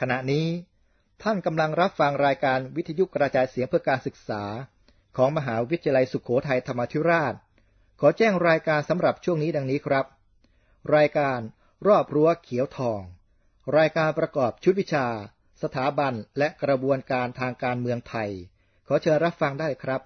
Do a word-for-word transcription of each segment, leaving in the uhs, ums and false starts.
ขณะนี้ท่านกำลังรับฟังรายการวิทยุกระจายเสียงเพื่อการศึกษาของมหาวิทยาลัยสุโขทัยธรรมาธิราชขอแจ้งรายการสำหรับช่วงนี้ดังนี้ครับรายการรอบรั้วเขียวทองรายการประกอบชุดวิชาสถาบันและกระบวนการทางการเมืองไทยขอเชิญรับฟังได้ครับ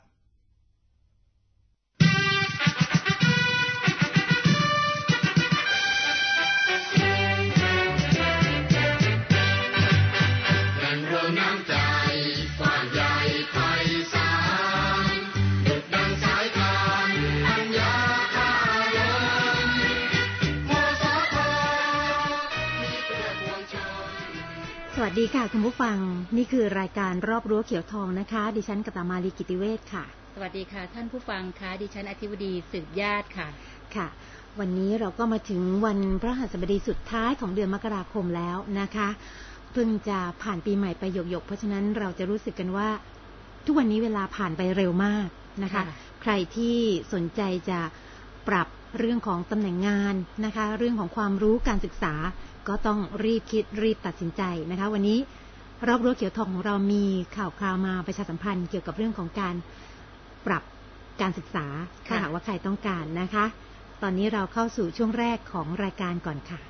สวัสดีค่ะคุณผู้ฟังนี่คือรายการรอบรั้วเขียวทองนะคะดิฉันกตมาลีกิติเวชค่ะสวัสดีค่ะท่านผู้ฟังค่ะดิฉันอธิบดีสืบญาติค่ะค่ะวันนี้เราก็มาถึงวันพฤหัสบดีสุดท้ายของเดือนมกราคมแล้วนะคะเพิ่งจะผ่านปีใหม่ไปหยกๆเพราะฉะนั้นเราจะรู้สึกกันว่าทุกวันนี้เวลาผ่านไปเร็วมากนะคะใครที่สนใจจะปรับเรื่องของตำแหน่งงานนะคะเรื่องของความรู้การศึกษาก็ต้องรีบคิดรีบตัดสินใจนะคะวันนี้รอบรั้วเขียวทองของเรามีข่าวคราวมาประชาสัมพันธ์เกี่ยวกับเรื่องของการปรับการศึกษาถ้าหากว่าใครต้องการนะคะตอนนี้เราเข้าสู่ช่วงแรกของรายการก่อนค่ะ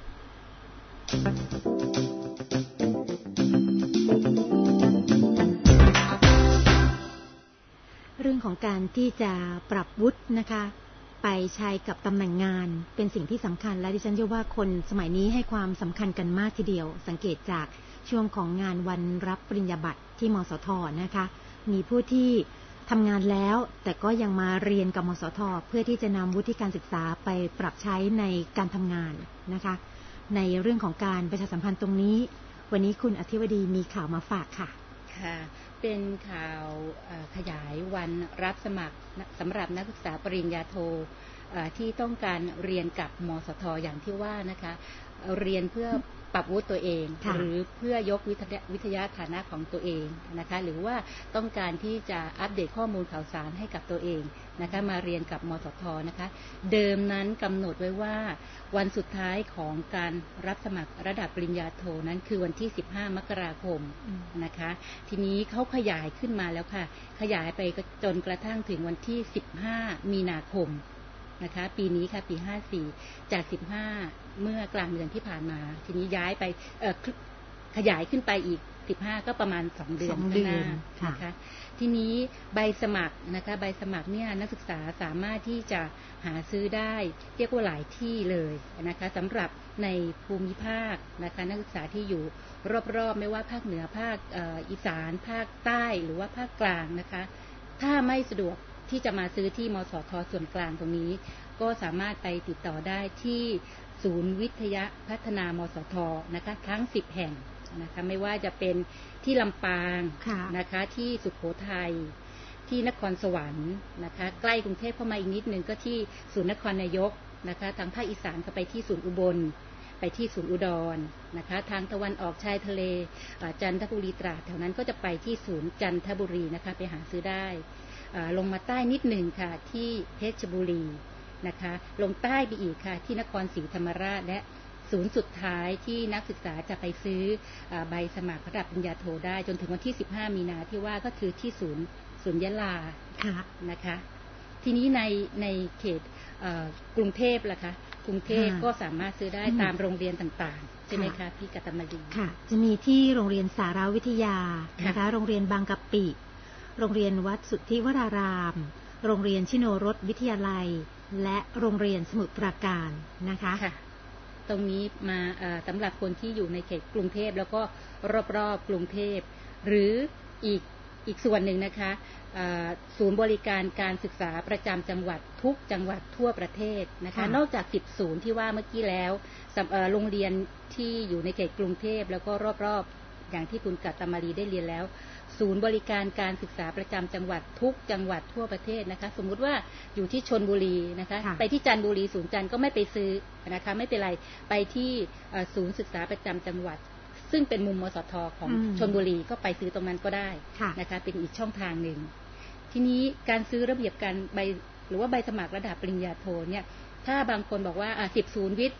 เรื่องของการที่จะปรับวุฒินะคะไปใช้กับตำแหน่งงานเป็นสิ่งที่สำคัญและดิฉันเชื่อว่าคนสมัยนี้ให้ความสำคัญกันมากทีเดียวสังเกตจากช่วงของงานวันรับปริญญาบัตรที่มสท.นะคะมีผู้ที่ทำงานแล้วแต่ก็ยังมาเรียนกับมสท.เพื่อที่จะนำวุฒิการศึกษาไปปรับใช้ในการทำงานนะคะในเรื่องของการประชาสัมพันธ์ตรงนี้วันนี้คุณอธิบดีมีข่าวมาฝากค่ะค่ะเป็นข่าวขยายวันรับสมัครสำหรับนักศึกษาปริญญาโทที่ต้องการเรียนกับมสท.อย่างที่ว่านะคะเรียนเพื่อปรับวุฒิตัวเองหรือเพื่อยกวิทยาฐานะของตัวเองนะคะหรือว่าต้องการที่จะอัปเดตข้อมูลข่าวสารให้กับตัวเองนะคะมาเรียนกับมสท.นะคะเดิมนั้นกำหนดไว้ว่าวันสุดท้ายของการรับสมัครระดับปริญญาโทนั้นคือวันที่สิบห้ามกราคมนะคะทีนี้เขาขยายขึ้นมาแล้วค่ะขยายไปจนกระทั่งถึงวันที่สิบห้ามีนาคมนะคะปีนี้ค่ะปีห้าสี่จากสิบห้าเมื่อกลางเดือนที่ผ่านมาทีนี้ย้ายไปเอ่อขยายขึ้นไปอีกสิบห้าก็ประมาณสองเดือนข้างหน้านะคะทีนี้ใบสมัครนะคะใบสมัครเนี่ยนักศึกษาสามารถที่จะหาซื้อได้เรียกว่าหลายที่เลยนะคะสำหรับในภูมิภาคนะคะนักศึกษาที่อยู่รอบๆไม่ว่าภาคเหนือภาคอีสานภาคใต้หรือว่าภาคกลางนะคะถ้าไม่สะดวกที่จะมาซื้อที่มสท.ส่วนกลางตรงนี้ก็สามารถไปติดต่อได้ที่ศูนย์วิทยาพัฒนามสท.นะคะทั้งสิบแห่งนะคะไม่ว่าจะเป็นที่ลำปางนะคะที่สุโขทัยที่นครสวรรค์นะคะใกล้กรุงเทพเข้ามาอีกนิดนึงก็ที่ศูนย์นครนายกนะคะทางภาคอีสานก็ไปที่ศูนย์อุบลไปที่ศูนย์อุดรนะคะทางตะวันออกชายทะเลจันทบุรีตราดแถวนั้นก็จะไปที่ศูนย์จันทบุรีนะคะไปหาซื้อได้ลงมาใต้นิดหนึ่งค่ะที่เพชรบุรีนะคะลงใต้ไปอีกค่ะที่นครศรีธรรมราชและศูนย์สุดท้ายที่นักศึกษาจะไปซื้อใบสมัครระดับปริญญาโทได้จนถึงวันที่สิบห้ามีนาที่ว่าก็คือที่ศูนย์ศูนย์ยะลานะคะทีนี้ในในเขตกรุงเทพล่ะคะกรุงเทพก็สามารถซื้อได้ตามโรงเรียนต่างๆใช่ไหมคะพี่กัตมลีค่ะจะมีที่โรงเรียนสาราวิทยานะคะโรงเรียนบางกะปิโรงเรียนวัดสุทธิวรารามโรงเรียนชิโนรสวิทยาลัยและโรงเรียนสมุทรปราการนะคะตรงนี้มาสำหรับคนที่อยู่ในเขตกรุงเทพแล้วก็รอบๆกรุงเทพหรืออีกอีกส่วนหนึ่งนะคะศูนย์บริการการศึกษาประจำจังหวัดทุกจังหวัดทั่วประเทศนะคะนอกจากสิบศูนย์ที่ว่าเมื่อกี้แล้วโรงเรียนที่อยู่ในเขตกรุงเทพแล้วก็รอบๆอย่างที่คุณกัตมารีได้เรียนแล้วศูนย์บริการการศึกษาประจำจังหวัดทุกจังหวัดทั่วประเทศนะคะสมมุติว่าอยู่ที่ชลบุรีนะคะไปที่จันทบุรีศูนย์จันทร์ก็ไม่ไปซื้อนะคะไม่เป็นไรไปที่ศูนย์ศึกษาประจำจังหวัดซึ่งเป็นมุมมสท.ของชลบุรีก็ไปซื้อตรงนั้นก็ได้นะคะเป็นอีกช่องทางหนึ่งทีนี้การซื้อระเบียบการใบหรือว่าใบสมัครระดับปริญญาโทเนี่ยถ้าบางคนบอกว่าสิบศูนย์วิทย์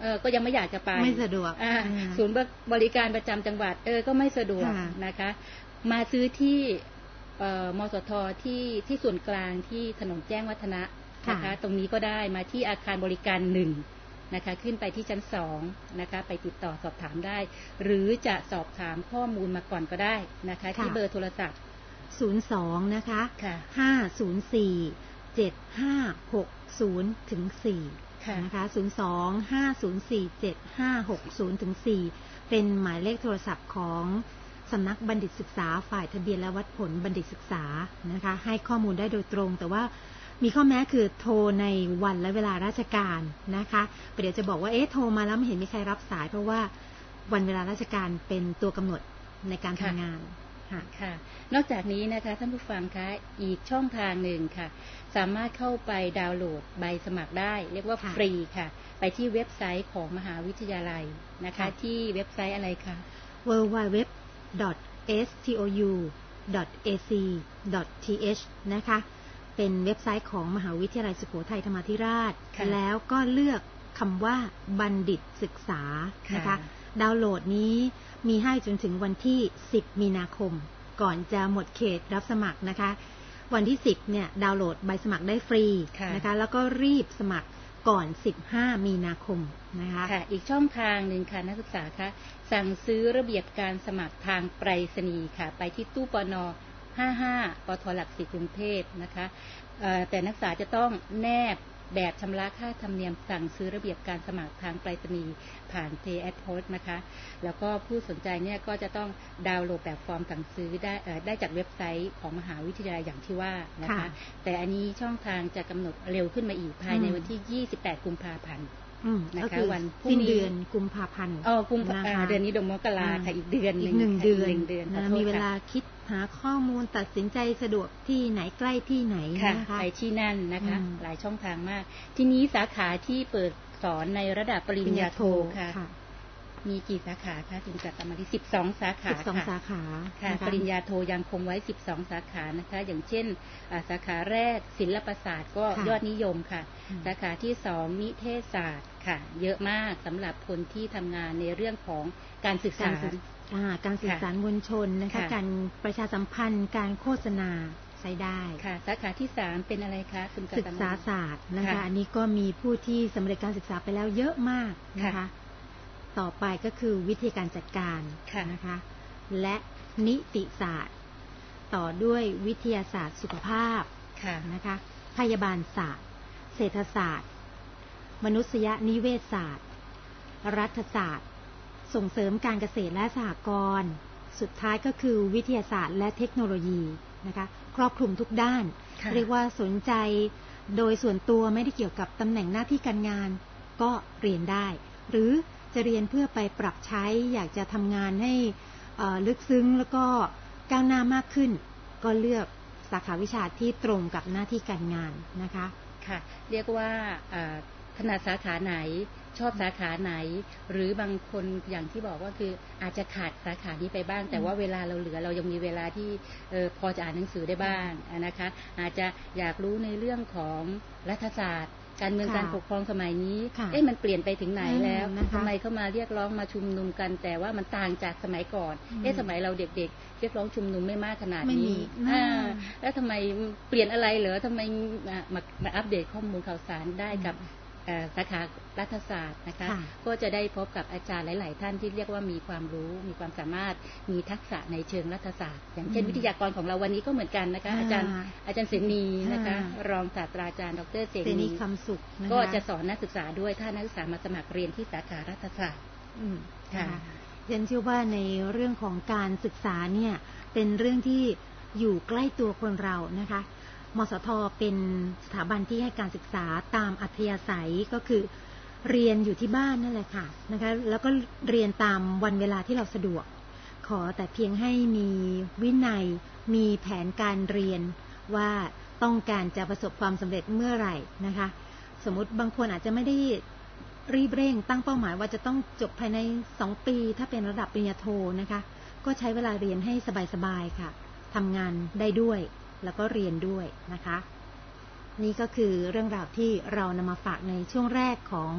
เออก็ยังไม่อยากจะไปไม่สะดวกศูนย์บริการประจำจังหวัดเออก็ไม่สะดวกนะคะมาซื้อที่มสทที่ที่ส่วนกลางที่ถนนแจ้งวัฒนะนะคะตรงนี้ก็ได้มาที่อาคารบริการหนึ่งนะคะขึ้นไปที่ชั้นสองนะคะไปติดต่อสอบถามได้หรือจะสอบถามข้อมูลมาก่อนก็ได้นะคะที่เบอร์โทรศัพท์ศูนย์สองนะคะห้าศูนย์สี่เจ็ดห้าหกศูนย์ถึงสี่นะคะศูนย์สองห้าศูนย์สี่เจ็ดห้าหกศูนย์ถึงสี่เป็นหมายเลขโทรศัพท์ของสำนักบัณฑิตศึกษาฝ่ายทะเบียนและวัดผลบัณฑิตศึกษานะคะให้ข้อมูลได้โดยตรงแต่ว่ามีข้อแม้คือโทรในวันและเวลาราชการนะคะเดี๋ยวจะบอกว่าเอ๊ะโทรมาแล้วไม่เห็นมีใครรับสายเพราะว่าวันเวลาราชการเป็นตัวกำหนดในการทำงานค่ะนอกจากนี้นะคะท่านผู้ฟังคะอีกช่องทางหนึ่งค่ะสามารถเข้าไปดาวน์โหลดใบสมัครได้เรียกว่าฟรีค่ะไปที่เว็บไซต์ของมหาวิทยาลัยนะคะที่เว็บไซต์อะไรคะดับเบิลยู ดับเบิลยู ดับเบิลยู ดอท เอส ที โอ ยู ดอท เอ ซี ดอท ที เอช นะคะเป็นเว็บไซต์ของมหาวิทยาลัยสุโขทัยธรรมาธิราชแล้วก็เลือกคำว่าบัณฑิตศึกษานะคะดาวน์โหลดนี้มีให้จนถึงวันที่สิบมีนาคมก่อนจะหมดเขตรับสมัครนะคะวันที่สิบเนี่ยดาวน์โหลดใบสมัครได้ฟรีนะคะแล้วก็รีบสมัครก่อนสิบห้ามีนาคมนะคะค่ะอีกช่องทางหนึ่งค่ะนักศึกษาคะสั่งซื้อระเบียบการสมัครทางไปรษณีย์ค่ะไปที่ตู้ปนห้าสิบห้าปทหลักสี่กรุงเทพนะคะแต่นักศึกษาจะต้องแนบแบบชำระค่าธรรมเนียมสั่งซื้อระเบียบการสมัครทางไปรษณีย์ผ่าน Pay at Post นะคะแล้วก็ผู้สนใจเนี่ยก็จะต้องดาวน์โหลดแบบฟอร์มสั่งซื้อได้ได้จากเว็บไซต์ของมหาวิทยาลัยอย่างที่ว่านะคะแต่อันนี้ช่องทางจะกำหนดเร็วขึ้นมาอีกภายในวันที่ยี่สิบแปดกุมภาพันธ์นะคะวันสิ้นเดือนกุมภาพันธ์อ๋อกุมภาพันธ์เดือนนี้เดือนมกราค่ะอีกเดือนนึงหนึ่งเดือนมีเวลาคิดหาข้อมูลตัดสินใจสะดวกที่ไหนใกล้ที่ไหนนะคะไปที่นั่นนะคะหลายช่องทางมากทีนี้สาขาที่เปิดสอนในระดับปริญญาโทค่ะมีกี่สาขาคะถึงจะประมาณที่สิบสองสาขาสิบสองสาขาค่ะปริญญาโทยังคงไว้สิบสองสาขานะคะอย่างเช่นสาขาแรกศิลปศาสตร์ก็ยอดนิยมค่ะสาขาที่สองนิเทศศาสตร์ค่ะเยอะมากสำหรับคนที่ทำงานในเรื่องของการศึกษาการสื่อสารมวลชนนะคะการประชาสัมพันธ์การโฆษณาใช้ได้ค่ะสาขาที่สามเป็นอะไรคะคุณศึกษาศาสตร์นะคะอันนี้ก็มีผู้ที่สำเร็จการศึกษาไปแล้วเยอะมากนะคะต่อไปก็คือวิธีการจัดการนะคะและนิติศาสตร์ต่อด้วยวิทยาศาสตร์สุขภาพนะคะพยาบาลศาสตร์เศรษฐศาสตร์มนุษยนิเวศศาสตร์รัฐศาสตร์ส่งเสริมการเกษตรและสหกรณ์สุดท้ายก็คือวิทยาศาสตร์และเทคโนโลยีนะคะครอบคลุมทุกด้านเรียกว่าสนใจโดยส่วนตัวไม่ได้เกี่ยวกับตำแหน่งหน้าที่การงานก็เรียนได้หรือจะเรียนเพื่อไปปรับใช้อยากจะทำงานให้ลึกซึ้งแล้วก็ก้าวหน้ามากขึ้นก็เลือกสาขาวิชาที่ตรงกับหน้าที่การงานนะคะค่ะเรียกว่าถนัดสาขาไหนชอบสาขาไหนหรือบางคนอย่างที่บอกว่าคืออาจจะขาดสาขานี้ไปบ้างแต่ว่าเวลาเราเหลือเรายังมีเวลาที่เออพอจะอ่านหนังสือได้บ้างนะคะอาจจะอยากรู้ในเรื่องของรัฐศาสตร์การเมืองการปกครองสมัยนี้เอ๊ะมันเปลี่ยนไปถึงไหนแล้วทำไมเข้ามาเรียกร้องมาชุมนุมกันแต่ว่ามันต่างจากสมัยก่อนเอ๊ะสมัยเราเด็กๆเรียกร้องชุมนุมไม่มากขนาดนี้แล้วทำไมเปลี่ยนอะไรเหรอทำไมมามาอัปเดตข้อมูลข่าวสารได้กับสาขารัฐศาสตร์นะคะก็จะได้พบกับอาจารย์หลายๆท่านที่เรียกว่ามีความรู้มีความสามารถมีทักษะในเชิงรัฐศาสตร์อย่างเช่นวิทยากรของเราวันนี้ก็เหมือนกันนะคะอาจารย์อาจารย์เสนีนะคะรองศาสตราจารย์ดร.เสนีคำสุขก็จะสอนนักศึกษาด้วยถ้านักศึกษามาสมัครเรียนที่สาขารัฐศาสตร์ค่ะฉันเชื่อว่าในเรื่องของการศึกษาเนี่ยเป็นเรื่องที่อยู่ใกล้ตัวคนเรานะคะมสท.เป็นสถาบันที่ให้การศึกษาตามอัธยาศัยก็คือเรียนอยู่ที่บ้านนั่นแหละค่ะนะคะแล้วก็เรียนตามวันเวลาที่เราสะดวกขอแต่เพียงให้มีวินัยมีแผนการเรียนว่าต้องการจะประสบความสำเร็จเมื่อไหร่นะคะสมมติบางคนอาจจะไม่ได้รีบเร่งตั้งเป้าหมายว่าจะต้องจบภายในสองปีถ้าเป็นระดับปริญญาโทนะคะก็ใช้เวลาเรียนให้สบายๆค่ะทำงานได้ด้วยแล้วก็เรียนด้วยนะคะนี่ก็คือเรื่องราวที่เรานำมาฝากในช่วงแรกของ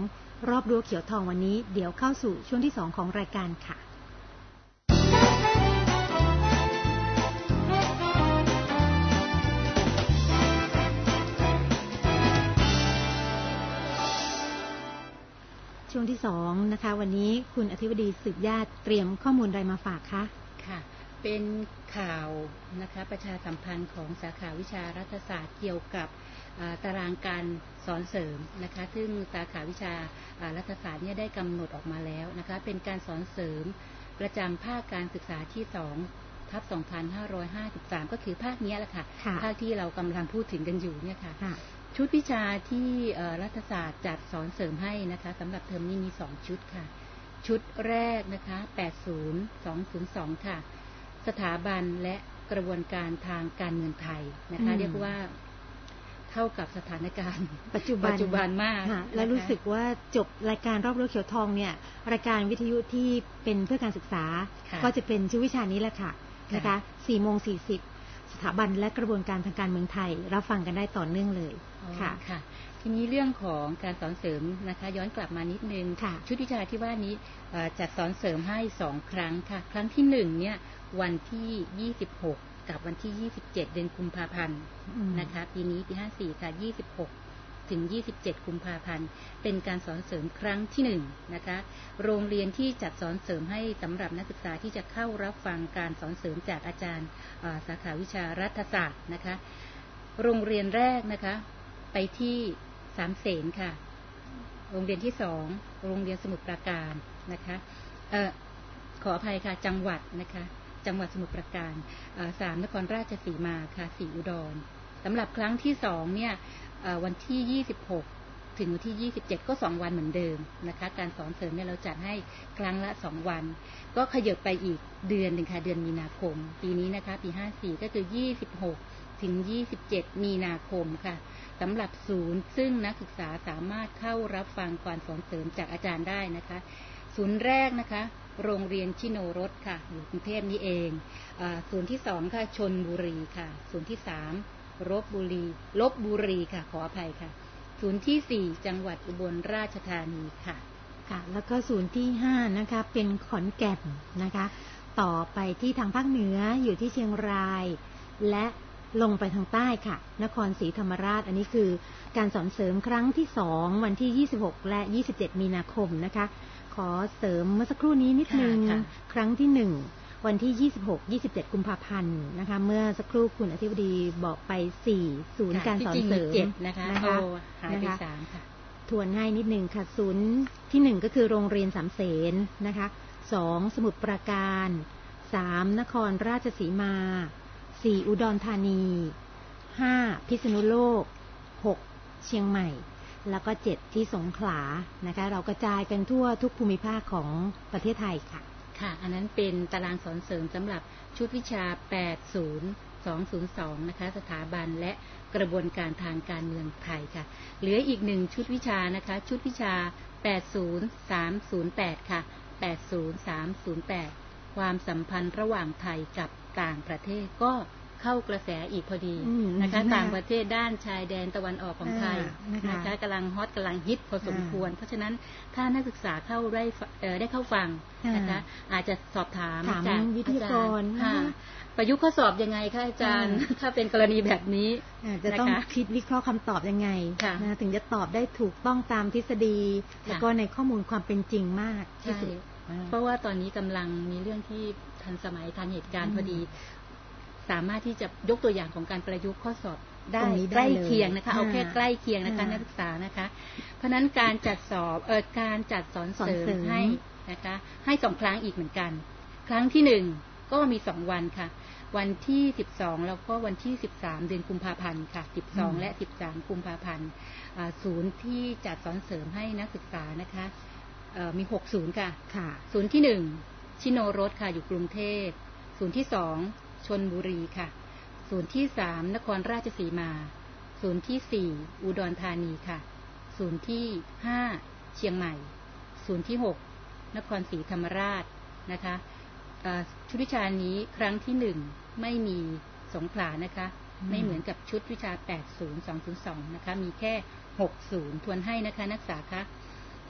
รอบรั้วเขียวทองวันนี้เดี๋ยวเข้าสู่ช่วงที่สองของรายการค่ะช่วงที่สองนะคะวันนี้คุณอธิบดีสืบญาติเตรียมข้อมูลอะไรมาฝากคะค่ะเป็นข่าวนะคะประชาสัมพันธ์ของสาขาวิชารัฐศาสตร์เกี่ยวกับตารางการสอนเสริมนะคะซึ่งสาขาวิชารัฐศาสตร์เนี่ยได้กำหนดออกมาแล้วนะคะเป็นการสอนเสริมประจำภาคการศึกษาที่สองทับสองพันห้าร้อยห้าสิบสามก็คือภาคนี้แหละค่ะภาคที่เรากำลังพูดถึงกันอยู่เนี่ยค่ะชุดวิชาที่รัฐศาสตร์จัดสอนเสริมให้นะคะสำหรับเทอมนี้มีสองชุดค่ะชุดแรกนะคะแปดศูนย์ สองศูนย์สองค่ะสถาบันและกระบวนการทางการเมืองไทยนะคะเรียกว่าเท่ากับสถานการณ์ปัจจุบันปัจจุบันมากและรู้สึกว่าจบรายการรอบรั้วเขียวทองเนี่ยรายการวิทยุที่เป็นเพื่อการศึกษาก็จะเป็นชื่อวิชานี้แหละค่ะนะคะสี่โมงสี่สิบสถาบันและกระบวนการทางการเมืองไทยรับฟังกันได้ต่อเนื่องเลยค่ะค่ะทีนี้เรื่องของการสอนเสริมนะคะย้อนกลับมานิดนึงชุดวิชาที่ว่านี้จัดสอนเสริมให้สองครั้งค่ะครั้งที่หนึ่งเนี่ยวันที่ยี่สิบหกกับวันที่ยี่สิบเจ็ดเดือนกุมภาพันธ์นะคะปีนี้ปีห้าสิบสี่ค่ะยี่สิบหกถึงยี่สิบเจ็ดกุมภาพันธ์เป็นการสอนเสริมครั้งที่หนึ่งนะคะโรงเรียนที่จัดสอนเสริมให้สำหรับนักศึกษาที่จะเข้ารับฟังการสอนเสริมจากอาจารย์สาขาวิชารัฐศาสตร์นะคะโรงเรียนแรกนะคะไปที่สามเสนค่ะโรงเรียนที่สองโรงเรียนสมุทรปราการนะคะเอ่อขออภัยค่ะจังหวัดนะคะจังหวัดสมุทรปราการสามนครราชสีมาค่ะสี่อุดรสำหรับครั้งที่สองเนี่ยวันที่ยี่สิบหกถึงวันที่ยี่สิบเจ็ดก็สองวันเหมือนเดิมนะคะการสอนเสริมเนี่ยเราจัดให้ครั้งละสองวันก็ขยับไปอีกเดือนหนึ่งค่ะเดือนมีนาคมปีนี้นะคะปีห้าสิบสี่ก็คือยี่สิบหกถึงยี่สิบเจ็ดมีนาคมค่ะสำหรับศูนย์ซึ่งนักศึกษาสามารถเข้ารับฟังการสอนเสริมจากอาจารย์ได้นะคะศูนย์แรกนะคะโรงเรียนชิโนรสค่ะอยู่กรุงเทพนี้เองอ่าศูนย์ที่สองค่ะชลบุรีค่ะศูนย์ที่สามลพบุรีลพบุรีค่ะขออภัยค่ะศูนย์ที่สี่จังหวัดอุบลราชธานีค่ะค่ะแล้วก็ศูนย์ที่ห้านะคะเป็นขอนแก่นนะคะต่อไปที่ทางภาคเหนืออยู่ที่เชียงรายและลงไปทางใต้ค่ะนครศรีธรรมราชอันนี้คือการสอนเสริมครั้งที่สองวันที่ยี่สิบหกและยี่สิบเจ็ดมีนาคมนะคะขอเสริมเมื่อสักครู่นี้นิดนึงครั้งที่หนึ่งวันที่ยี่สิบหก ยี่สิบเจ็ดกุมภาพันธ์นะคะเมื่อสักครู่คุณอธิบดีบอกไปสี่ศูนย์การสอนเสริมนะคะนะคะหายไปสามค่ะทวนให้นิดนึงค่ะศูนย์ที่หนึ่งก็คือโรงเรียนสามเสนนะคะสองสมุทรปราการสามนครราชสีมาสี่อุดรธานีห้าพิษณุโลกหกเชียงใหม่แล้วก็เจ็ดที่สงขลานะคะเรากระจายกันทั่วทุกภูมิภาคของประเทศไทยค่ะค่ะอันนั้นเป็นตารางสอนเสริมสำหรับชุดวิชาแปดศูนย์ สองศูนย์สองนะคะสถาบันและกระบวนการทางการเมืองไทยค่ะเหลืออีกหนึ่งชุดวิชานะคะชุดวิชาแปดศูนย์ สามศูนย์แปดค่ะแปดศูนย์ สามศูนย์แปดความสัมพันธ์ระหว่างไทยกับต่างประเทศก็เข้ากระแสอีกพอดีนะคะต่างประเทศด้านชายแดนตะวันออกของไทยนะคะกำลังฮอตกำลังฮิตพอสมควรเพราะฉะนั้นถ้านักศึกษาเข้าได้ได้เข้าฟังนะคะอาจจะสอบถามจากวิทยากรประยุกต์ข้อสอบยังไงคะอาจารย์ถ้าเป็นกรณีแบบนี้จะต้องคิดวิเคราะห์คำตอบยังไงนะถึงจะตอบได้ถูกต้องตามทฤษฎีแล้วก็ในข้อมูลความเป็นจริงมากที่สุดเพราะว่าตอนนี้กำลังมีเรื่องที่ทันสมัยทันเหตุการณ์พอดีสามารถที่จะยกตัวอย่างของการประยุกต์ข้อสอบได้ใกล้เคียงนะคะเอาแค่ใกล้เคียงนะคะนักศึกษานะคะเพราะนั้นการจัดสอบเอ่อการจัดสอนเสริมให้นะคะให้สองครั้งอีกเหมือนกันครั้งที่หนึ่งก็มีสองวันค่ะวันที่สิบสองแล้วก็วันที่สิบสามเดือนกุมภาพันธ์ค่ะสิบสองและสิบสามกุมภาพันธ์อ่าศูนย์ที่จัดสอนเสริมให้นักศึกษานะคะเอ่อมีหกศูนย์ค่ะค่ะศูนย์ที่หนึ่งชิโนรสค่ะอยู่กรุงเทพศูนย์ที่สองชลบุรีค่ะศูนย์ที่สามนครราชสีมาศูนย์ที่สี่อุดรธานีค่ะศูนย์ที่ห้าเชียงใหม่ศูนย์ที่หกนครศรีธรรมราชนะคะชุดวิชานี้ครั้งที่หนึ่งไม่มีสงขลานะคะไม่เหมือนกับชุดวิชาแปดศูนย์ สองศูนย์สองนะคะมีแค่หกศูนย์ทวนให้นะคะนักศึกษาคะ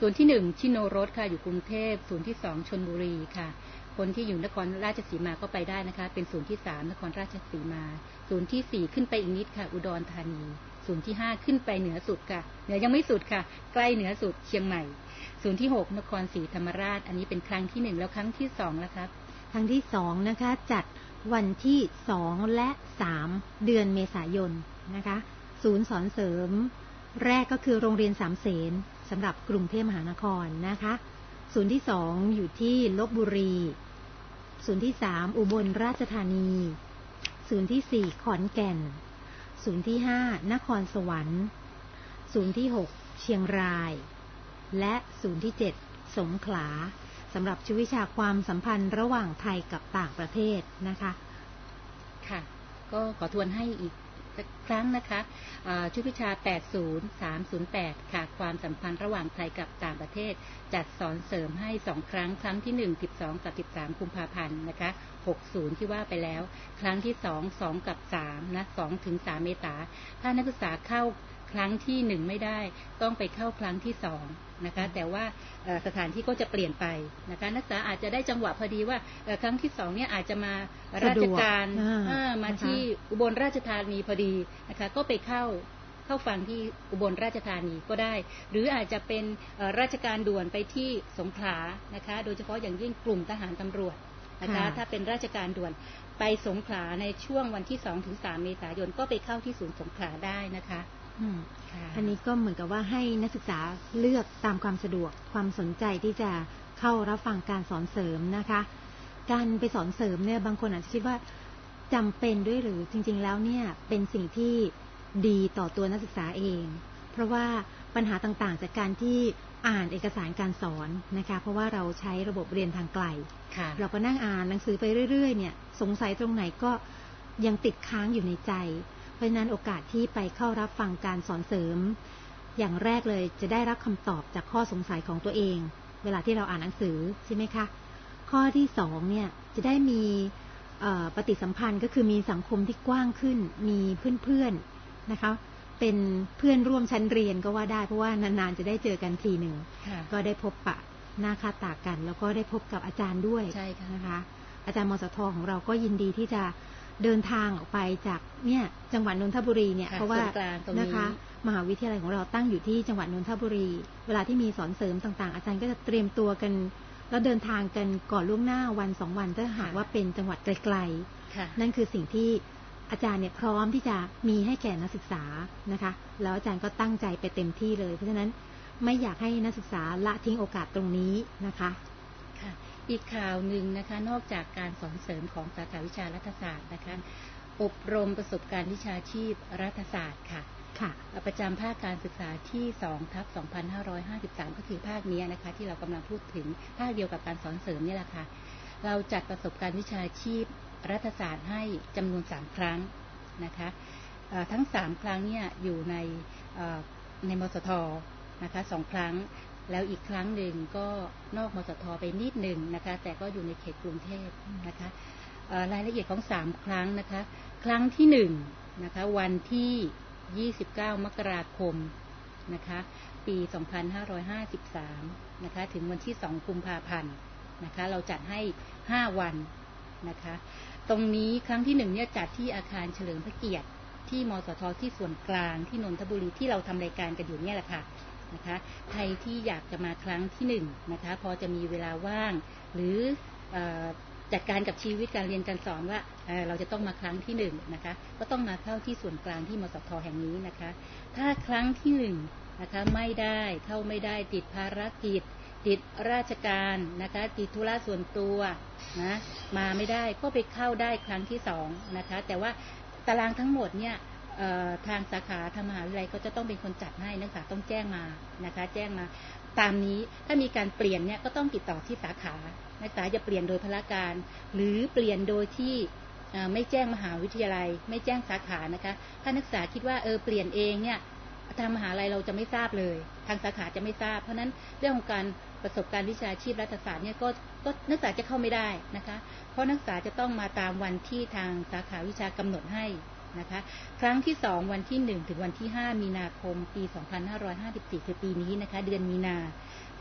ศูนย์ที่หนึ่งชิโนรสค่ะอยู่กรุงเทพศูนย์ที่สองชลบุรีค่ะคนที่อยู่นครราชสีมาก็ไปได้นะคะเป็นศูนย์ที่สามนครราชสีมาศูนย์ที่สี่ขึ้นไปอีกนิดค่ะอุดรธานีศูนย์ที่ห้าขึ้นไปเหนือสุดค่ะเหนือยังไม่สุดค่ะใกล้เหนือสุดเชียงใหม่ศูนย์ที่หกนครศรีธรรมราชอันนี้เป็นครั้งที่หนึ่งแล้วครั้งที่สองแล้วครับครั้งที่สองนะคะจัดวันที่สองและสามเดือนเมษายนนะคะศูนย์สอนเสริมแรกก็คือโรงเรียนสามเสนสำหรับกรุงเทพมหานครนะคะศูนย์ที่สองอยู่ที่ลพบุรีศูนย์ที่สามอุบลราชธานีศูนย์ที่สี่ขอนแก่นศูนย์ที่ห้านครสวรรค์ศูนย์ที่หกเชียงรายและศูนย์ที่เจ็ดสงขลาสำหรับชุดวิชาความสัมพันธ์ระหว่างไทยกับต่างประเทศนะคะค่ะก็ขอทวนให้อีกครั้งนะคะชุดวิชาแปดศูนย์ สามศูนย์แปดค่ะความสัมพันธ์ระหว่างไทยกับต่างประเทศจัดสอนเสริมให้สองครั้งครั้งที่หนึ่ง สิบสองกับสิบสามกุมภาพันธ์นะคะหกสิบที่ว่าไปแล้วครั้งที่สอง สองกับสามนะสองถึงสามเมษายนถ้านักศึกษาเข้าครั้งที่หนึ่งไม่ได้ต้องไปเข้าครั้งที่สองนะคะแต่ว่าสถานที่ก็จะเปลี่ยนไปนะคะนักศึกษาอาจจะได้จังหวะพอดีว่าครั้งที่สองเนี่ยอาจจะมาราชการมาที่อุบลราชธานีพอดีนะคะก็ไปเข้าเข้าฟังที่อุบลราชธานีก็ได้หรืออาจจะเป็นราชการด่วนไปที่สงขลานะคะโดยเฉพาะอย่างยิ่งกลุ่มทหารตำรวจนะคะถ้าเป็นราชการด่วนไปสงขลาในช่วงวันที่สองถึงสามเมษายนก็ไปเข้าที่ศูนย์สงขลาได้นะคะอันนี้ก็เหมือนกับว่าให้นักศึกษาเลือกตามความสะดวกความสนใจที่จะเข้ารับฟังการสอนเสริมนะคะการไปสอนเสริมเนี่ยบางคนอาจจะคิดว่าจำเป็นด้วยหรือจริงๆแล้วเนี่ยเป็นสิ่งที่ดีต่อตัวนักศึกษาเองเพราะว่าปัญหาต่างๆจากการที่อ่านเอกสารการสอนนะคะเพราะว่าเราใช้ระบบเรียนทางไกลเราก็นั่งอ่านหนังสือไปเรื่อยๆเนี่ยสงสัยตรงไหนก็ยังติดค้างอยู่ในใจเพราะฉะนั้นโอกาสที่ไปเข้ารับฟังการสอนเสริมอย่างแรกเลยจะได้รับคำตอบจากข้อสงสัยของตัวเองเวลาที่เราอ่านหนังสือใช่ไหมคะข้อที่สองเนี่ยจะได้มีปฏิสัมพันธ์ก็คือมีสังคมที่กว้างขึ้นมีเพื่อนๆนะคะเป็นเพื่อนร่วมชั้นเรียนก็ว่าได้เพราะว่านานๆจะได้เจอกันทีหนึ่งก็ได้พบปะหน้าค่าตากันแล้วก็ได้พบกับอาจารย์ด้วยนะคะอาจารย์มสทของเราก็ยินดีที่จะเดินทางออกไปจากเนี่ยจังหวัดนนทบุรีเนี่ยเพราะว่านะคะมหาวิทยาลัยของเราตั้งอยู่ที่จังหวัดนนทบุรีเวลาที่มีสอนเสริมต่างๆอาจารย์ก็จะเตรียมตัวกันแล้วเดินทางกันก่อนล่วงหน้าวันสองวันถ้าหากว่าเป็นจังหวัดไกลๆนั่นคือสิ่งที่อาจารย์เนี่ยพร้อมที่จะมีให้แก่นักศึกษานะคะแล้วอาจารย์ก็ตั้งใจไปเต็มที่เลยเพราะฉะนั้นไม่อยากให้นักศึกษาละทิ้งโอกาสตรงนี้นะคะอีกข่าวหนึ่งนะคะนอกจากการสอนเสริมของสาขาวิชารัฐศาสตร์นะคะอบรมประสบการณ์วิชาชีพรัฐศาสตร์ค่ะค่ะประจำภาคการศึกษาที่สองทับสองพันห้าร้อยห้าสิบสามก็คือภาคนี้นะคะที่เรากำลังพูดถึงภาคเดียวกับการสอนเสริมนี่แหละค่ะเราจัดประสบการณ์วิชาชีพรัฐศาสตร์ให้จำนวนสามครั้งนะคะทั้งสามครั้งเนี่ยอยู่ในในมสทนะคะสองครั้งแล้วอีกครั้งหนึ่งก็นอกมสทไปนิดหนึ่งนะคะแต่ก็อยู่ในเขตกรุงเทพนะคะรายละเอียดของสามครั้งนะคะครั้งที่หนึ่งนะคะวันที่ยี่สิบเก้ามกราคมนะคะปีสองพันห้าร้อยห้าสิบสามนะคะถึงวันที่สองกุมภาพันธ์นะคะเราจัดให้ห้าวันนะคะตรงนี้ครั้งที่หนึ่งเนี่ยจัดที่อาคารเฉลิมพระเกียรติที่มสทที่ส่วนกลางที่นนทบุรีที่เราทำรายการกันอยู่เนี่ยแหละค่ะนะคะใครที่อยากจะมาครั้งที่หนึ่งนะคะพอจะมีเวลาว่างหรือจัดการกับชีวิตการเรียนการสอนว่า เ, เราจะต้องมาครั้งที่หนึ่งนะคะก็ต้องมาเข้าที่ส่วนกลางที่มสทแห่งนี้นะคะถ้าครั้งที่หนึ่งนะคะไม่ได้เข้าไม่ได้ติดภารกิจติดราชการนะคะติดธุระส่วนตัวนะมาไม่ได้ก็ไปเข้าได้ครั้งที่สองนะคะแต่ว่าตารางทั้งหมดเนี่ยทางสาขาทางมหาวิทยาลัยก็จะต้องเป็นคนจัดให้นักศึกษาต้องแจ้งมานะคะแจ้งมาตามนี้ถ้ามีการเปลี่ยนเนี่ยก็ต้องติดต่อที่สาขานักศึกษาจะเปลี่ยนโดยพละการหรือเปลี่ยนโดยที่ไม่แจ้งมหาวิทยาลัยไม่แจ้งสาขานะคะถ้านักศึกษาคิดว่าเออเปลี่ยนเองเนี่ยทางมหาลัยเราจะไม่ทราบเลยทางสาขาจะไม่ทราบเพราะนั้นเรื่องของการประสบการณ์วิชาชีพรัฐศาสตร์เนี่ยก็ก็นักศึกษาจะเข้าไม่ได้นะคะเพราะนักศึกษาจะต้องมาตามวันที่ทางสาขาวิชากำหนดให้นะคะครั้งที่สองวันที่หนึ่งถึงวันที่ห้ามีนาคมปีสองพันห้าร้อยห้าสิบสี่คือปีนี้นะคะเดือนมีนา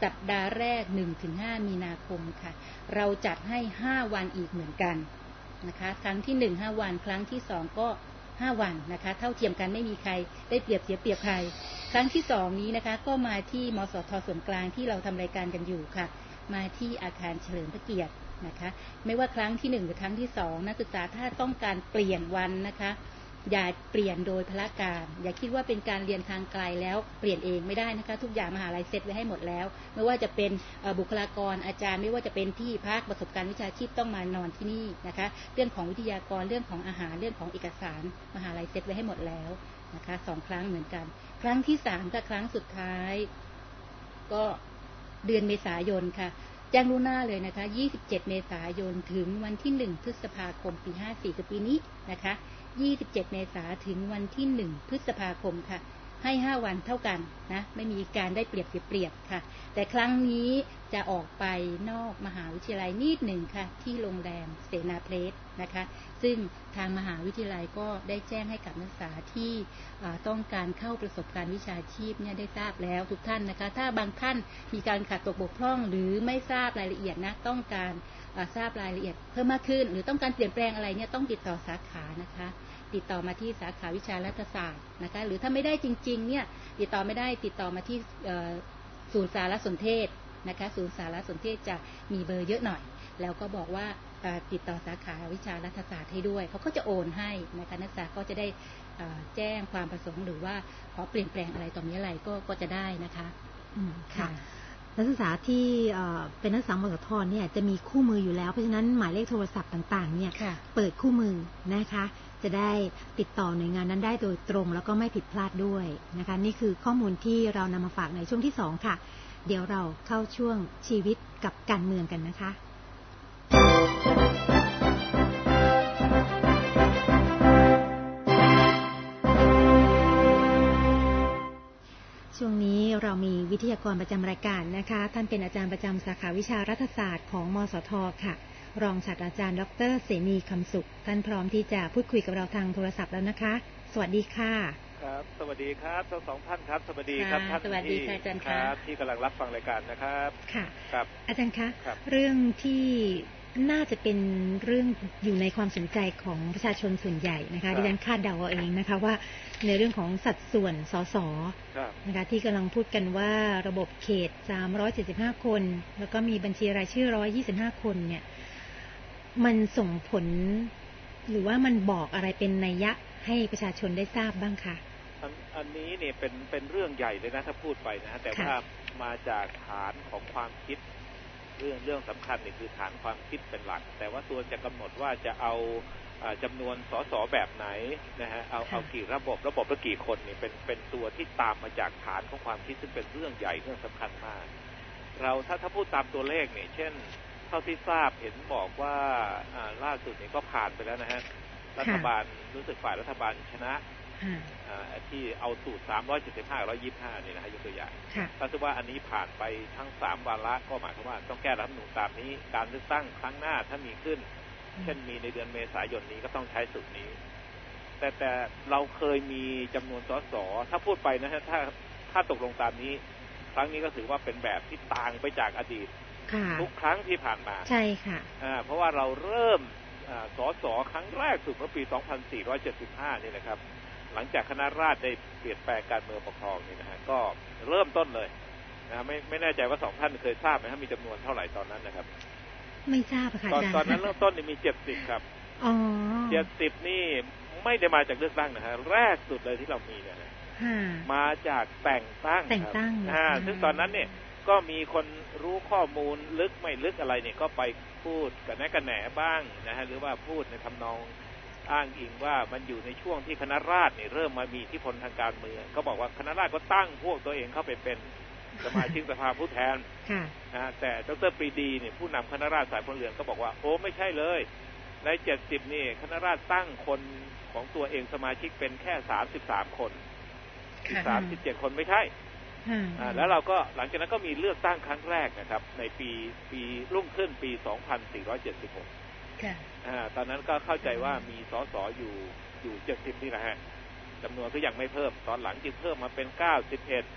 สัปดาห์แรก หนึ่งถึงห้า มีนาคมค่ะเราจัดให้ห้าวันอีกเหมือนกันนะคะครั้งที่หนึ่ง ห้าวันครั้งที่สองก็ห้าวันนะคะเท่าเทียมกันไม่มีใครได้เปรียบเสียเปรียบใครครั้งที่สองนี้นะคะก็มาที่มสท.ส่วนกลางที่เราทำรายการกันอยู่ค่ะมาที่อาคารเฉลิมพระเกียรตินะคะไม่ว่าครั้งที่หนึ่งหรือครั้งที่สองนักศึกษาถ้าต้องการเปลี่ยนวันนะคะอย่าเปลี่ยนโดยพละการอย่าคิดว่าเป็นการเรียนทางไกลแล้วเปลี่ยนเองไม่ได้นะคะทุกอย่างมหาลัยเซตไว้ให้หมดแล้วไม่ว่าจะเป็นบุคลากรอาจารย์ไม่ว่าจะเป็นที่พักประสบการณ์วิชาชีพต้องมานอนที่นี่นะคะเรื่องของวิทยากรเรื่องของอาหารเรื่องของเอกสารมหาลัยเซตไว้ให้หมดแล้วนะคะสองครั้งเหมือนกันครั้งที่สามกับครั้งสุดท้ายก็เดือนเมษายนค่ะแจ้งล่วงหน้าเลยนะคะยี่สิบเจ็ดเมษายนถึงวันที่หนึ่งพฤษภาคมปีห้าสี่คือปีนี้นะคะยี่สิบเจ็ดเมษายนถึงวันที่หนึ่งพฤษภาคมค่ะให้ห้าวันเท่ากันนะไม่มีการได้เปรียบเสียเปรียบค่ะแต่ครั้งนี้จะออกไปนอกมหาวิทยาลัยนิดหนึ่งค่ะที่โรงแรมเสนาเพลสนะคะซึ่งทางมหาวิทยาลัยก็ได้แจ้งให้กับนักศึกษาที่ต้องการเข้าประสบการณ์วิชาชีพเนี่ยได้ทราบแล้วทุกท่านนะคะถ้าบางท่านมีการขาดตกบกพร่องหรือไม่ทราบรายละเอียดนะต้องการทราบรายละเอียดเพิ่มมากขึ้นหรือต้องการเปลี่ยนแปลงอะไรเนี่ยต้องติดต่อสาขานะคะติดต่อมาที่สาขาวิชารัฐศาสตร์นะคะหรือถ้าไม่ได้จริงๆเนี่ยติดต่อไม่ได้ติดต่อมาที่ศูนย์สารสนเทศนะคะศูนย์สารสนเทศจะมีเบอร์เยอะหน่อยแล้วก็บอกว่าติดต่อสาขาวิชารัฐศาสตร์ให้ด้วยเขาก็จะโอนให้นะคะนักศึกษาก็จะได้แจ้งความประสงค์หรือว่าขอเปลี่ยนแปลงอะไรต่อมีอะไรก็ก็จะได้นะคะอืมค่ะนักศึกษาที่เป็นนักศึกษามสทเนี่ยจะมีคู่มืออยู่แล้วเพราะฉะนั้นหมายเลขโทรศัพท์ต่างๆเนี่ยเปิดคู่มือนะคะจะได้ติดต่อหน่วยงานนั้นได้โดยตรงแล้วก็ไม่ผิดพลาดด้วยนะคะนี่คือข้อมูลที่เรานำมาฝากในช่วงที่สองค่ะเดี๋ยวเราเข้าช่วงชีวิตกับการเมืองกันนะคะช่วงนี้เรามีวิทยากรประจำรายการนะคะท่านเป็นอาจารย์ประจำสาขาวิชารัฐศาสตร์ของมสท.ค่ะรองศาสตราจารย์ดร.เสนีคำสุขท่านพร้อมที่จะพูดคุยกับเราทางโทรศัพท์แล้วนะคะสวัสดีค่ะครับสวัสดีครับทั้งสองท่านครับสวัสดีครับท่านที่ครับที่กำลังรับฟังรายการนะครับค่ะครับอาจารย์คะเรื่องที่น่าจะเป็นเรื่องอยู่ในความสนใจของประชาชนส่วนใหญ่นะคะดิฉันคาดเดาเอาเองนะคะว่าในเรื่องของสัดส่วนสสนะคะที่กำลังพูดกันว่าระบบเขตสามร้อยเจ็ดสิบห้าคนแล้วก็มีบัญชีรายชื่อหนึ่งร้อยยี่สิบห้าคนเนี่ยมันส่งผลหรือว่ามันบอกอะไรเป็นนัยยะให้ประชาชนได้ทราบบ้างคะอันนี้เนี่ยเป็นเป็นเรื่องใหญ่เลยนะถ้าพูดไปนะแต่ว่ามาจากฐานของความคิดเรื่องเรื่องสำคัญนี่คือฐานความคิดเป็นหลักแต่ว่าตัวจะกำหนดว่าจะเอาจำนวนสสแบบไหนนะฮะเอาเอากี่ระบบระบบละกี่คนนี่เป็นเป็นตัวที่ตามมาจากฐานของความคิดซึ่งเป็นเรื่องใหญ่เรื่องสำคัญมากเราถ้าถ้าพูดตามตัวเลขเนี่ยเช่นเท่าที่ทราบเห็นบอกว่าล่าสุดนี่ก็ผ่านไปแล้วนะฮะรัฐบาลรู้สึกฝ่ายรัฐบาลชนะที่เอาสูตรสามร้อยเจ็ดสิบห้า หนึ่งร้อยยี่สิบห้านี่นะฮะยกตัวอย่างถ้าถือว่าอันนี้ผ่านไปทั้งสามวาระก็หมายความว่าต้องแก้รัฐธรรมนูญตามนี้การเลือกตั้งครั้งหน้าถ้ามีขึ้นเช่นมีในเดือนเมษายนนี้ก็ต้องใช้สูตรนี้แต่แต่เราเคยมีจำนวนสสถ้าพูดไปนะฮะถ้าถ้าตกลงตามนี้ครั้งนี้ก็ถือว่าเป็นแบบที่ต่างไปจากอดีตทุกครั้งที่ผ่านมาใช่ค่ะเพราะว่าเราเริ่มสสครั้งแรกสุดเมื่อปีสองพันสี่ร้อยเจ็ดสิบห้านี่นะครับหลังจากคณะราษฎรได้เปลี่ยนแปลงการเมืองปกครองนี่นะฮะก็เริ่มต้นเลยนะไม่ไม่แน่ใจว่าสองท่านเคยทราบไหมครับมีจำนวนเท่าไหร่ตอนนั้นนะครับไม่ทราบค่ะตอนตอนนั้นเริ่มต้นนี่มีเจ็ดสิบครับอ๋อเจ็ดสิบนี่ไม่ได้มาจากเลือกตั้งนะฮะแรกสุดเลยที่เรามีเนี่ยมาจากแต่งตั้งแต่งตั้งอ่าซึ่งตอนนั้นเนี่ยก็มีคนรู้ข้อมูลลึกไม่ลึกอะไรเนี่ยก็ไปพูดกันแหนกันแหนบ้างนะฮะหรือว่าพูดในทำนองอ้างอิงว่ามันอยู่ในช่วงที่คณะราษฎรเนี่ยเริ่มมามีอิทธิพลทางการเมืองก็บอกว่าคณะราษฎรก็ตั้งพวกตัวเองเข้าไปเป็นสมาชิกสภาผู้แทนนะแต่ดร.ปรีดีเนี่ยผู้นำคณะราษฎรสายพลเรือนก็บอกว่าโอ้ไม่ใช่เลยในเจ็ดสิบนี่คณะราษฎรตั้งคนของตัวเองสมาชิกเป็นแค่สามสิบสามคนอีกสามสิบเจ็ดคนไม่ใช่แล้วเราก็หลังจากนั้นก็มีเลือกตั้งครั้งแรกนะครับในปีปีรุ่งขึ้นปีสองพันสี่ร้อยเจ็ดสิบหกตอนนั้นก็เข้าใจว่ามีสสอยู่อยู่เจ็ดสิบนี่แหละฮะจำนวนก็ยังไม่เพิ่มตอนหลังจึงเพิ่มมาเป็นเก้าสิบเอ็ด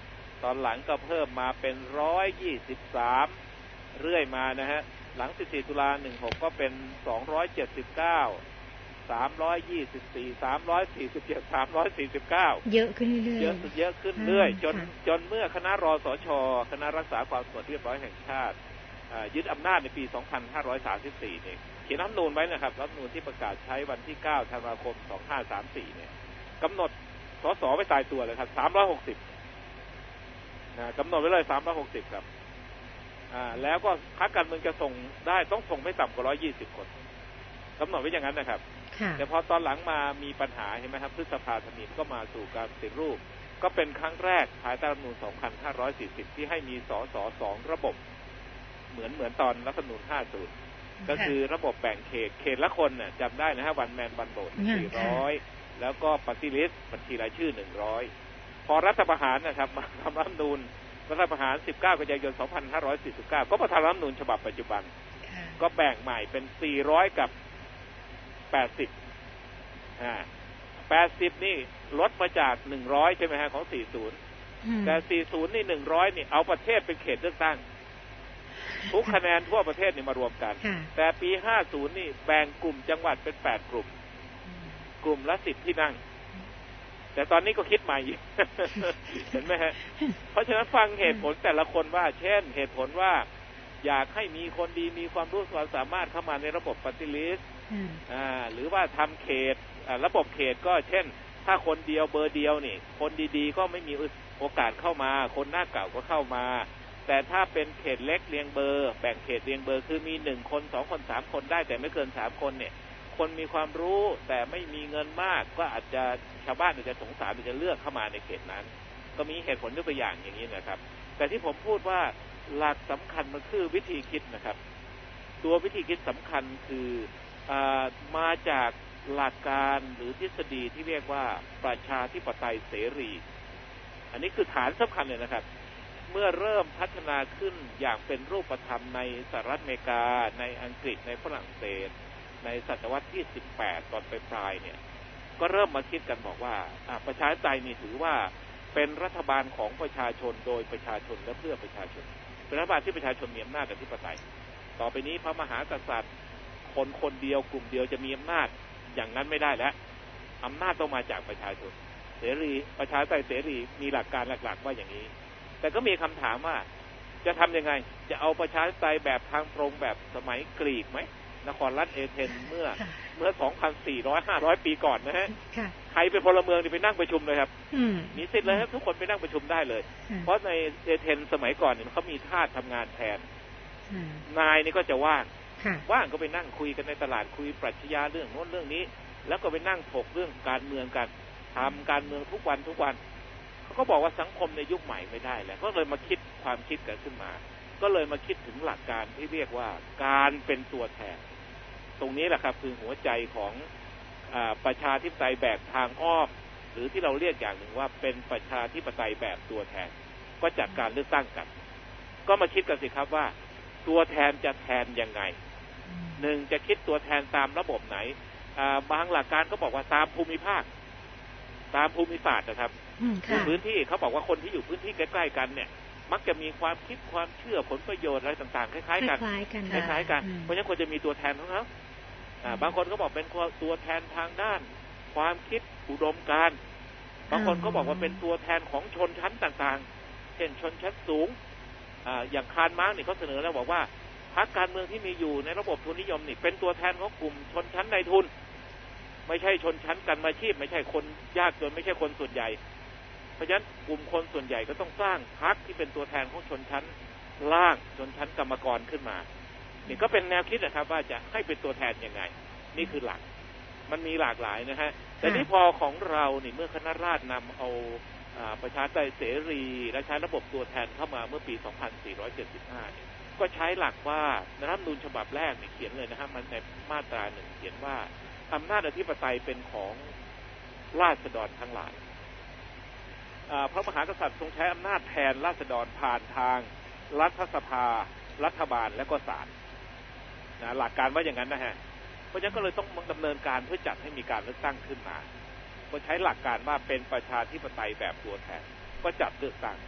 ตอนหลังก็เพิ่มมาเป็นหนึ่งร้อยยี่สิบสามเรื่อยมานะฮะหลังสิบสี่ตุลาสิบหกก็เป็นสองร้อยเจ็ดสิบเก้า สามร้อยยี่สิบสี่ สามร้อยสี่สิบเจ็ด สามร้อยสี่สิบเก้าเยอะขึ้นเรื่อยๆเยอะเยอะขึ้นเรื่อยจนจนเมื่อคณะรสช.คณะรักษาความสงบเรียบร้อยแห่งชาติยึดอำนาจในปีสองพันห้าร้อยสามสิบสี่เนี่ยเขียนรัฐธรรมนูญไว้นะครับรัฐธรรมนูญที่ประกาศใช้วันที่เก้าธันวาคมสองพันห้าร้อยสามสิบสี่เนี่ยกำหนดสสไว้ตายตัวเลยครับสามร้อยหกสิบนะกำหนดไว้เลยสามร้อยหกสิบครับอ่าแล้วก็พรรคการเมืองจะส่งได้ต้องส่งไม่ต่ำกว่าหนึ่งร้อยยี่สิบคนกำหนดไว้อย่างนั้นนะครับแต่พอตอนหลังมามีปัญหาใช่ไหมครับพฤษภาธมิฬก็มาสู่การปฏิรูปก็เป็นครั้งแรกภายใต้รัฐธรรมนูญสองพันห้าร้อยสี่สิบที่ให้มีสสสองระบบเหมือนเหมือนตอนรัฐธรรมนูญห้าสิบก็คือระบบแบ่งเขตเขตละคนน่ะจำได้นะฮะวันแมนวันโหวตสี่ร้อยแล้วก็ปฏิริษีบัญชีรายชื่อหนึ่งร้อยพอรัฐประหารนะครับมาทำรัฐธรรมนูญรัฐประหารสิบเก้ากันยายนสองพันห้าร้อยสี่สิบเก้าก็มาทำรัฐธรรมนูญฉบับปัจจุบันก็แบ่งใหม่เป็นสี่ร้อยกับแปดสิบอ่าแปดสิบนี่ลดมาจากหนึ่งร้อยใช่ไหมฮะของสี่สิบแต่สี่สิบนี่หนึ่งร้อยนี่เอาประเทศเป็นเขตเลือกตั้งทุกคะแนนทั่วประเทศนี่มารวมกันแต่ปีห้าสิบนี่แบ่งกลุ่มจังหวัดเป็นแปดกลุ่มกลุ่มละสิบที่นั่งแต่ตอนนี้ก็คิดใหม่อีก เห็นไหมฮะเพราะฉะนั้นฟังเหตุผลแต่ละคนว่าเช่นเหตุผลว่าอยากให้มีคนดีมีความรู้ความสามารถเข้ามาในระบบปฏิริษีอ่าหรือว่าทำเขตระบบเขตก็เช่นถ้าคนเดียวเบอร์เดียวนี่คนดีๆก็ไม่มีโอกาสเข้ามาคนหน้าเก่าก็เข้ามาแต่ถ้าเป็นเขตเล็กเรียงเบอร์แบ่งเขตเรียงเบอร์คือมีหนึ่งคนสองคนสามคนได้แต่ไม่เกินสามคนเนี่ยคนมีความรู้แต่ไม่มีเงินมากก็อาจจะชาวบ้านอาจจะสงสารอาจจะเลือกเข้ามาในเขตนั้นก็มีเหตุผลยกตัวอย่างอย่างนี้นะครับแต่ที่ผมพูดว่าหลักสำคัญมันคือวิธีคิดนะครับตัววิธีคิดสำคัญคือมาจากหลักการหรือทฤษฎีที่เรียกว่าประชาธิปไตยเสรีอันนี้คือฐานสำคัญเลยนะครับเมื่อเริ่มพัฒนาขึ้นอย่างเป็นรูปธรรมในสหรัฐอเมริกาในอังกฤษในฝรั่งเศสในศตวรรษที่สิบแปดตอนปลายๆเนี่ยก็เริ่มมาคิดกันบอกว่าประชาธิปไตยนี่ถือว่าเป็นรัฐบาลของประชาชนโดยประชาชนและเพื่อประชาชนเป็นรัฐบาลที่ประชาชนมีอำนาจอธิปไตยต่อไปนี้พระมหากษัตริย์คนคนเดียวกลุ่มเดียวจะมีอำนาจอย่างนั้นไม่ได้แล้วอำนาจต้องมาจากประชาชนเสรีประชาธิปไตยเสรีมีหลักการหลักๆว่าอย่างนี้แต่ก็มีคำถามว่าจะทำยังไงจะเอาประชาธิปไตยแบบทางตรงแบบสมัยกรีกไหมนครรัฐเอเธนเมื่อเมื่อ สองพันสี่ร้อย ห้าร้อย ปีก่อนนะฮะใครเป็นพลเมืองนี่ไปนั่งประชุมเลยครับมีสิทธิ์เลยครับทุกคนไปนั่งประชุมได้เลยเพราะในเอเธนสมัยก่อนเนี่ยเขามีทาสทำงานแทนนายนี่ก็จะว่างว่างก็ไปนั่งคุยกันในตลาดคุยปรัชญาเรื่องโน้นเรื่องนี้แล้วก็ไปนั่งถกเรื่องการเมืองกันทำการเมืองทุกวันทุกวันเขาก็บอกว่าสังคมในยุคใหม่ไม่ได้แล้วก็เลยมาคิดความคิดกันขึ้นมาก็เลยมาคิดถึงหลักการที่เรียกว่าการเป็นตัวแทนตรงนี้แหละครับคือหัวใจของอ่าประชาธิปไตยแบบทางอ้อมหรือที่เราเรียกอย่างหนึ่งว่าเป็นประชาธิปไตยแบบตัวแทนก็จัดการเลือกตั้งกันก็มาคิดกันสิครับว่าตัวแทนจะแทนยังไงหนึ่งจะคิดตัวแทนตามระบบไหนอ่าบางหลักการก็บอกว่าตามภูมิภาคตามภูมิศาสตร์นะครับพื้นที่เขาบอกว่าคนที่อยู่พื้นที่ใกล้ๆกันเนี่ยมักจะมีความคิดความเชื่อผลประโยชน์อะไรต่างๆคล้ายๆกันคล้ายๆกันเพราะฉะนั้นควรจะมีตัวแทนของเขาบางคนก็บอกเป็นตัวแทนทางด้านความคิดอุดมการณ์บางคนก็บอกว่าเป็นตัวแทนของชนชั้นต่างๆเช่นชนชั้นสูงอย่างคาร์ลมาร์กซ์นี่เขาเสนอแล้วบอกว่าพรรคการเมืองที่มีอยู่ในระบบทุนนิยมนี่เป็นตัวแทนของกลุ่มชนชั้นนายทุนไม่ใช่ชนชั้นการมาชีพไม่ใช่คนยากจนไม่ใช่คนส่วนใหญ่เพราะฉะนั้นกลุ่มคนส่วนใหญ่ก็ต้องสร้างพรรคที่เป็นตัวแทนของชนชั้นล่างชนชั้นกรรมกรขึ้นมานี่ก็เป็นแนวคิดนะครับว่าจะให้เป็นตัวแทนยังไงนี่คือหลักมันมีหลากหลายนะฮะแต่นี่พอของเรานี่เมื่อคณะราษฎรนำเอาประชาธิปไตยเสรีและใช้ระบบตัวแทนเข้ามาเมื่อปีสองพันสี่ร้อยเจ็ดสิบห้าเนี่ยก็ใช้หลักว่ารัฐธรรมนูญฉบับแรกเนี่ยเขียนเลยนะฮะมันในมาตราหนึ่งเขียนว่าอำนาจอธิปไตยเป็นของราษฎรทั้งหลายพระมหากษัตริย์ทรงใช้อำนาจแทนราษฎรผ่านทางรัฐสภารัฐบาลและก็ศาลนะหลักการว่าอย่างนั้นนะฮะเพราะฉะนั้นก็เลยต้องดำเนินการเพื่อจัดให้มีการเลือกตั้งขึ้นมาก็ใช้หลักการว่าเป็นประชาธิปไตยแบบตัวแทนก็จัดเลือกตั้ง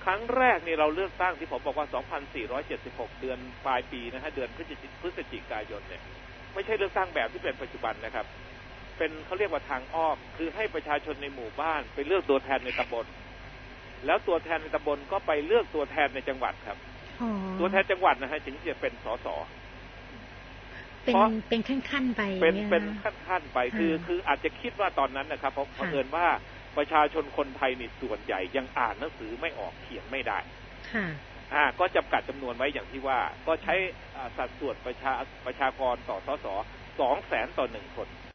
ครั้งแรกนี่เราเลือกตั้งที่ผมบอกว่าสองพันสี่ร้อยเจ็ดสิบหกเดือนปลายปีนะฮะเดือนพฤศจิพฤศจิกายนเนี่ยไม่ใช่เลือกตั้งแบบที่เป็นปัจจุบันนะครับเป็นเขาเรียกว่าทางอ้อมคือให้ประชาชนในหมู่บ้านไปเลือกตัวแทนในตำบลแล้วตัวแทนในตำบลก็ไปเลือกตัวแทนในจังหวัดครับตัวแทนจังหวัดนะฮะถึงจะเป็นสสเป็นเป็นขั้นๆไปเป็นเป็นขั้นๆไปคือคืออาจจะคิดว่าตอนนั้นนะครับเพราะเผอิญว่าประชาชนคนไทยนี่ส่วนใหญ่ยังอ่านหนังสือไม่ออกเขียนไม่ได้ค่ะอ่าก็จำกัดจำนวนไว้อย่างที่ว่าก็ใช้สัดส่วนประชาประชากรต่อสสสองแสนต่อหนึ่งคน